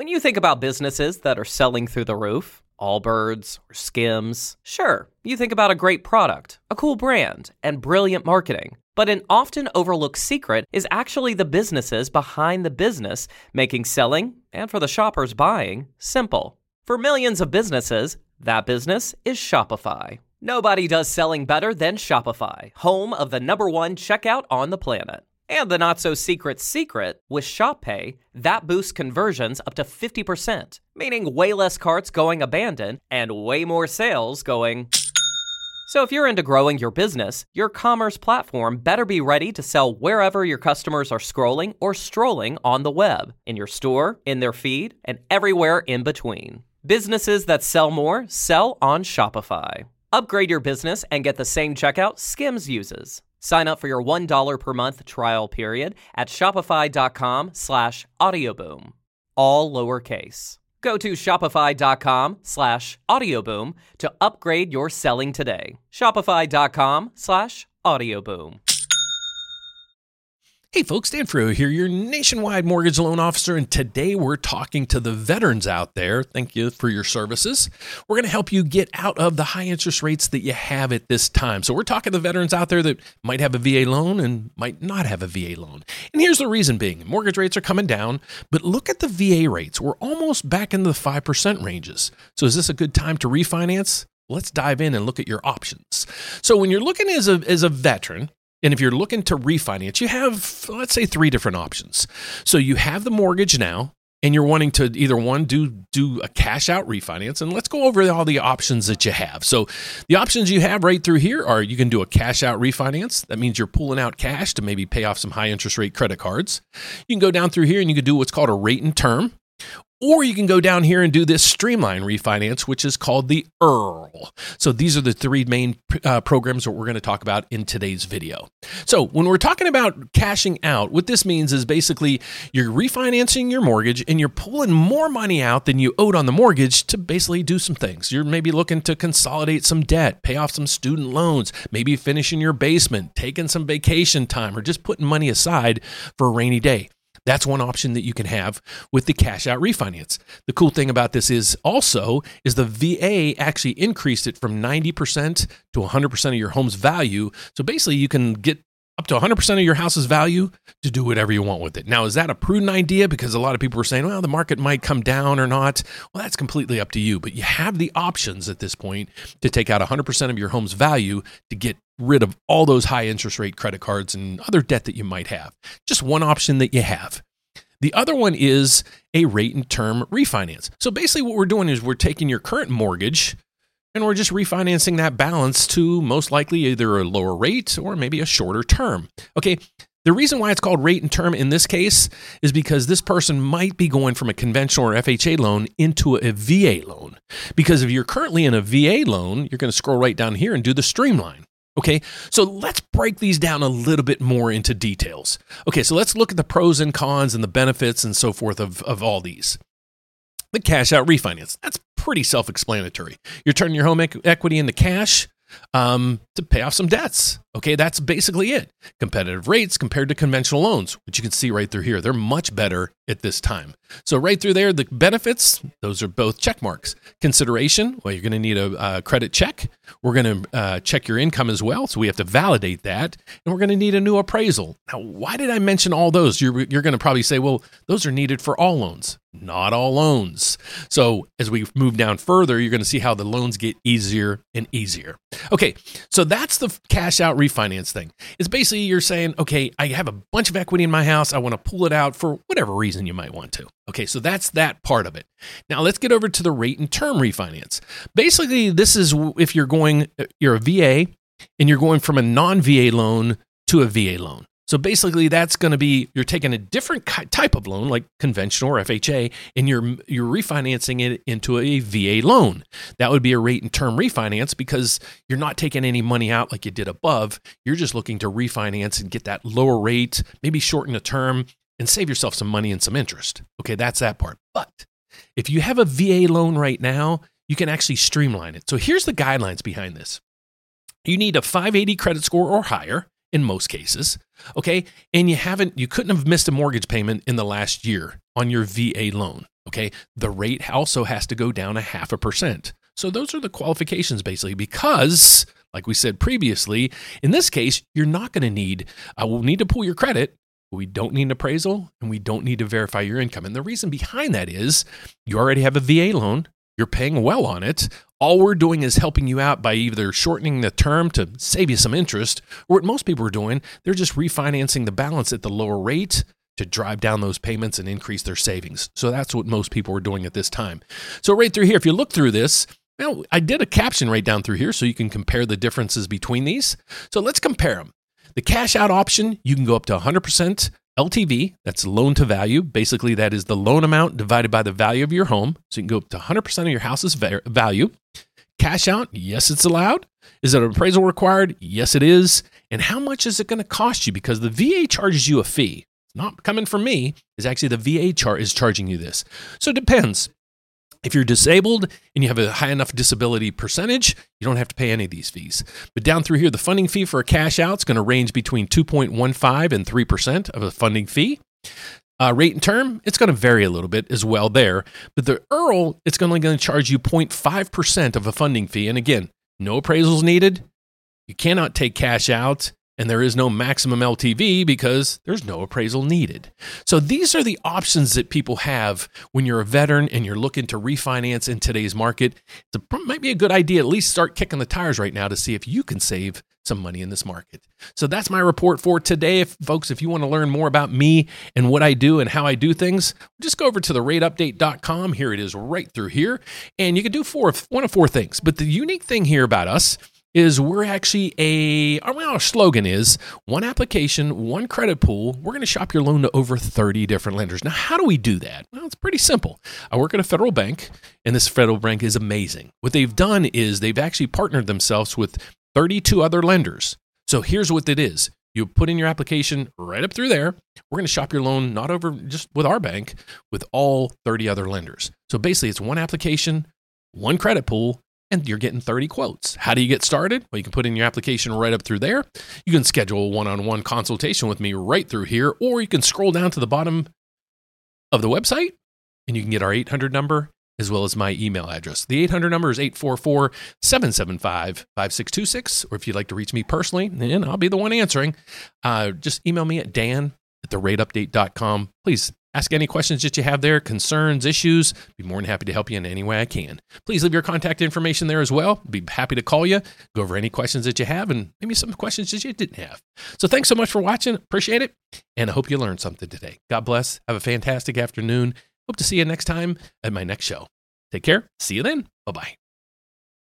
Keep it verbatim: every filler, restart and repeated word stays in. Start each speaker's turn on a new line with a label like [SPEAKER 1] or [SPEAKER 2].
[SPEAKER 1] When you think about businesses that are selling through the roof, Allbirds or Skims, sure, you think about a great product, a cool brand, and brilliant marketing. But an often overlooked secret is actually the businesses behind the business, making selling, and for the shoppers buying, simple. For millions of businesses, that business is Shopify. Nobody does selling better than Shopify, home of the number one checkout on the planet. And the not-so-secret secret, with ShopPay, that boosts conversions up to fifty percent, meaning way less carts going abandoned and way more sales going... So if you're into growing your business, your commerce platform better be ready to sell wherever your customers are scrolling or strolling on the web, in your store, in their feed, and everywhere in between. Businesses that sell more sell on Shopify. Upgrade your business and get the same checkout Skims uses. Sign up for your one dollar per month trial period at shopify.com slash audioboom. All lowercase. Go to shopify.com slash audioboom to upgrade your selling today. Shopify.com slash audioboom.
[SPEAKER 2] Hey folks, Dan Frio here, your nationwide mortgage loan officer, and today we're talking to the veterans out there. Thank you for your services. We're going to help you get out of the high interest rates that you have at this time. So we're talking to veterans out there that might have a V A loan and might not have a V A loan. And here's the reason being. Mortgage rates are coming down, but look at the V A rates. We're almost back into the five percent ranges. So is this a good time to refinance? Let's dive in and look at your options. So when you're looking as a, as a veteran, and if you're looking to refinance, you have, let's say, three different options. So you have the mortgage now, and you're wanting to either one, do, do a cash out refinance. And let's go over all the options that you have. So the options you have right through here are you can do a cash out refinance. That means you're pulling out cash to maybe pay off some high interest rate credit cards. You can go down through here and you can do what's called a rate and term. Or you can go down here and do this streamline refinance, which is called the E R L. So these are the three main uh, programs that we're going to talk about in today's video. So when we're talking about cashing out, what this means is basically you're refinancing your mortgage and you're pulling more money out than you owed on the mortgage to basically do some things. You're maybe looking to consolidate some debt, pay off some student loans, maybe finishing your basement, taking some vacation time, or just putting money aside for a rainy day. That's one option that you can have with the cash out refinance. The cool thing about this is also is the V A actually increased it from ninety percent to one hundred percent of your home's value. So basically you can get up to one hundred percent of your house's value to do whatever you want with it. Now, is that a prudent idea? Because a lot of people were saying, well, the market might come down or not. Well, that's completely up to you. But you have the options at this point to take out one hundred percent of your home's value to get rid of all those high interest rate credit cards and other debt that you might have. Just one option that you have. The other one is a rate and term refinance. So basically what we're doing is we're taking your current mortgage and we're just refinancing that balance to most likely either a lower rate or maybe a shorter term. Okay, the reason why it's called rate and term in this case is because this person might be going from a conventional or F H A loan into a V A loan. Because if you're currently in a V A loan, you're going to scroll right down here and do the streamline. Okay, so let's break these down a little bit more into details. Okay, so let's look at the pros and cons and the benefits and so forth of, of all these. The cash out refinance, that's pretty self-explanatory. You're turning your home equ- equity into cash um, to pay off some debts. Okay, that's basically it. Competitive rates compared to conventional loans, which you can see right through here. They're much better at this time. So right through there, the benefits, those are both check marks. Consideration, well, you're going to need a, a credit check. We're going to uh, check your income as well, so we have to validate that. And we're going to need a new appraisal. Now, why did I mention all those? You're, you're going to probably say, well, those are needed for all loans. Not all loans. So as we move down further, you're going to see how the loans get easier and easier. Okay, so that's the cash out refinance thing. It's basically you're saying, okay, I have a bunch of equity in my house. I want to pull it out for whatever reason you might want to. Okay, so that's that part of it. Now let's get over to the rate and term refinance. Basically, this is if you're going, you're a V A and you're going from a non-V A loan to a V A loan. So basically, that's going to be you're taking a different type of loan, like conventional or F H A, and you're you're refinancing it into a V A loan. That would be a rate and term refinance because you're not taking any money out like you did above. You're just looking to refinance and get that lower rate, maybe shorten the term, and save yourself some money and some interest. Okay, that's that part. But if you have a V A loan right now, you can actually streamline it. So here's the guidelines behind this. You need a five eighty credit score or higher. In most cases, okay? And you haven't, you couldn't have missed a mortgage payment in the last year on your V A loan. Okay, the rate also has to go down a half a percent. So those are the qualifications basically, because like we said previously, in this case, you're not going to need, uh, we'll need to pull your credit. We don't need an appraisal, and we don't need to verify your income. And the reason behind that is you already have a V A loan. You're paying well on it. All we're doing is helping you out by either shortening the term to save you some interest, or what most people are doing, they're just refinancing the balance at the lower rate to drive down those payments and increase their savings. So that's what most people are doing at this time. So right through here, if you look through this, well, I did a caption right down through here so you can compare the differences between these. So let's compare them. The cash out option, you can go up to one hundred percent L T V, that's loan to value. Basically, that is the loan amount divided by the value of your home. So you can go up to one hundred percent of your house's value. Cash out, yes, it's allowed. Is it an appraisal required? Yes, it is. And how much is it going to cost you? Because the V A charges you a fee. It's not coming from me. It's actually the V A char- is charging you this. So it depends. If you're disabled and you have a high enough disability percentage, you don't have to pay any of these fees. But down through here, the funding fee for a cash out is going to range between two point one five and three percent of a funding fee. Uh, rate and term, it's going to vary a little bit as well there. But the E R L, it's only going to charge you zero point five percent of a funding fee. And again, no appraisals needed. You cannot take cash out. And there is no maximum L T V because there's no appraisal needed. So these are the options that people have when you're a veteran and you're looking to refinance in today's market. It might be a good idea at least start kicking the tires right now to see if you can save some money in this market. So that's my report for today. If, folks, if you want to learn more about me and what I do and how I do things, just go over to the rate update dot com. Here it is right through here. And you can do four, one of four things. But the unique thing here about us is we're actually a, our slogan is one application, one credit pool. We're going to shop your loan to over thirty different lenders. Now, how do we do that? Well, it's pretty simple. I work at a federal bank, and this federal bank is amazing. What they've done is they've actually partnered themselves with thirty-two other lenders. So here's what it is. You put in your application right up through there. We're going to shop your loan not over just with our bank, with all thirty other lenders. So basically, it's one application, one credit pool, and you're getting thirty quotes. How do you get started? Well, you can put in your application right up through there. You can schedule a one-on-one consultation with me right through here, or you can scroll down to the bottom of the website, and you can get our eight hundred number as well as my email address. The eight hundred number is eight four four, seven seven five, five six two six, or if you'd like to reach me personally, and I'll be the one answering, uh, just email me at dan at the rate update dot com. Please ask any questions that you have there, concerns, issues. Be more than happy to help you in any way I can. Please leave your contact information there as well. Be happy to call you, go over any questions that you have, and maybe some questions that you didn't have. So thanks so much for watching. Appreciate it. And I hope you learned something today. God bless. Have a fantastic afternoon. Hope to see you next time at my next show. Take care. See you then. Bye-bye.